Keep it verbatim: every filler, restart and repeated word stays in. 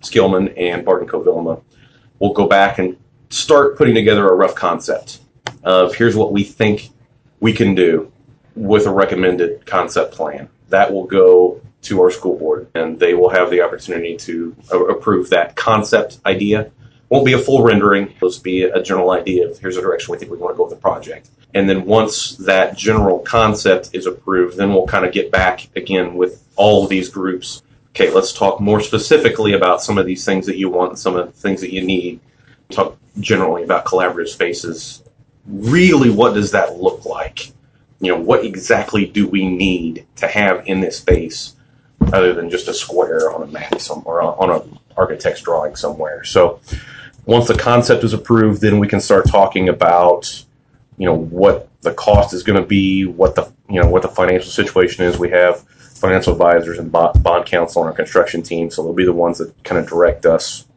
Skillman and Barton Covillama will go back and start putting together a rough concept of here's what we think we can do with a recommended concept plan. That will go to our school board, and they will have the opportunity to uh, approve that concept idea. Won't be a full rendering. It'll just be a general idea of here's the direction we think we want to go with the project. And then once that general concept is approved, then we'll kind of get back again with all of these groups. Okay, let's talk more specifically about some of these things that you want, some of the things that you need. Talk generally about collaborative spaces. Really, what does that look like? You know, what exactly do we need to have in this space other than just a square on a map somewhere, on an architect's drawing somewhere? So once the concept is approved, then we can start talking about, you know, what the cost is going to be, what the, you know, what the financial situation is. We have financial advisors and bond counsel on our construction team, so they'll be the ones that kind of direct us